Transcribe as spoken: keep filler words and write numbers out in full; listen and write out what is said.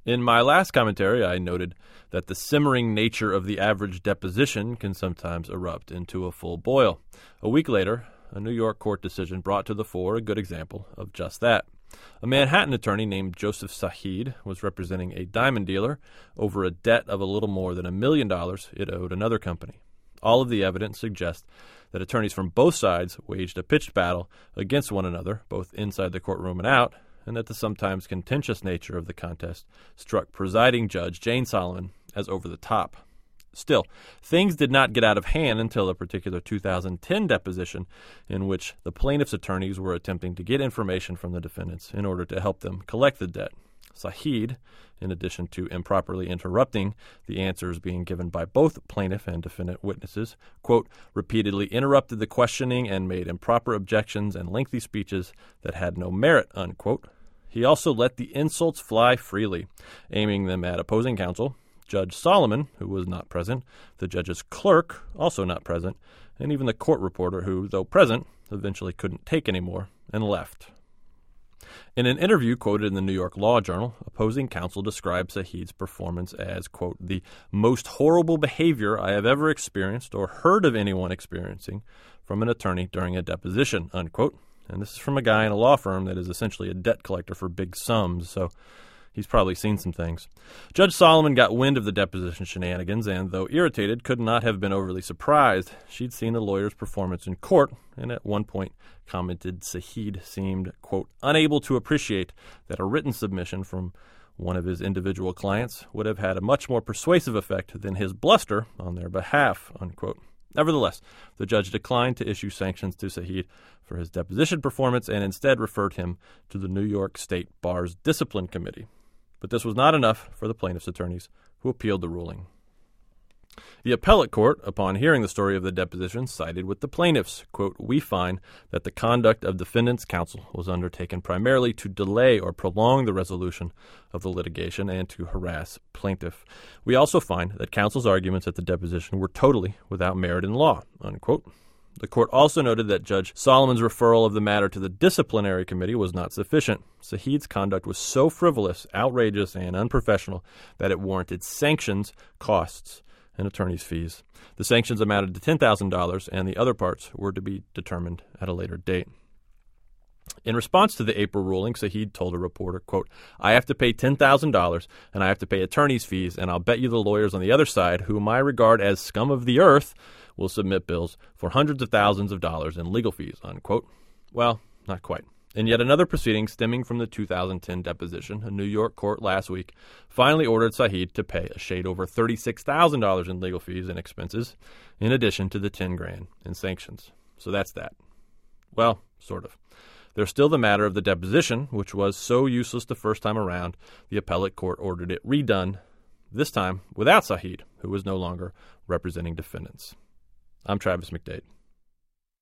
In my last commentary, I noted that the simmering nature of the average deposition can sometimes erupt into a full boil. A week later, a New York court decision brought to the fore a good example of just that. A Manhattan attorney named Joseph Saheed was representing a diamond dealer over a debt of a little more than a million dollars it owed another company. All of the evidence suggests that attorneys from both sides waged a pitched battle against one another, both inside the courtroom and out, and that the sometimes contentious nature of the contest struck presiding judge Jane Solomon as over the top. Still, things did not get out of hand until a particular two thousand ten deposition in which the plaintiff's attorneys were attempting to get information from the defendants in order to help them collect the debt. Saheed, in addition to improperly interrupting the answers being given by both plaintiff and defendant witnesses, quote, repeatedly interrupted the questioning and made improper objections and lengthy speeches that had no merit, unquote. He also let the insults fly freely, aiming them at opposing counsel, Judge Solomon, who was not present, the judge's clerk, also not present, and even the court reporter who, though present, eventually couldn't take any more and left. In an interview quoted in the New York Law Journal, opposing counsel described Saheed's performance as, quote, the most horrible behavior I have ever experienced or heard of anyone experiencing from an attorney during a deposition, unquote. And this is from a guy in a law firm that is essentially a debt collector for big sums, so he's probably seen some things. Judge Solomon got wind of the deposition shenanigans and, though irritated, could not have been overly surprised. She'd seen the lawyer's performance in court and at one point commented Saheed seemed, quote, unable to appreciate that a written submission from one of his individual clients would have had a much more persuasive effect than his bluster on their behalf, unquote. Nevertheless, the judge declined to issue sanctions to Saheed for his deposition performance and instead referred him to the New York State Bar's Discipline Committee. But this was not enough for the plaintiff's attorneys, who appealed the ruling. The appellate court, upon hearing the story of the deposition, sided with the plaintiffs. Quote, we find that the conduct of defendant's counsel was undertaken primarily to delay or prolong the resolution of the litigation and to harass plaintiff. We also find that counsel's arguments at the deposition were totally without merit in law, unquote. The court also noted that Judge Solomon's referral of the matter to the disciplinary committee was not sufficient. Saheed's conduct was so frivolous, outrageous, and unprofessional that it warranted sanctions, costs, and attorney's fees. The sanctions amounted to ten thousand dollars, and the other parts were to be determined at a later date. In response to the April ruling, Saheed told a reporter, quote, I have to pay ten thousand dollars, and I have to pay attorney's fees, and I'll bet you the lawyers on the other side, whom I regard as scum of the earth, will submit bills for hundreds of thousands of dollars in legal fees, unquote. Well, not quite. In yet another proceeding stemming from the two thousand ten deposition, a New York court last week finally ordered Saheed to pay a shade over thirty-six thousand dollars in legal fees and expenses, in addition to the ten grand in sanctions. So that's that. Well, sort of. There's still the matter of the deposition, which was so useless the first time around, the appellate court ordered it redone, this time without Saheed, who was no longer representing defendants. I'm Travis McDade.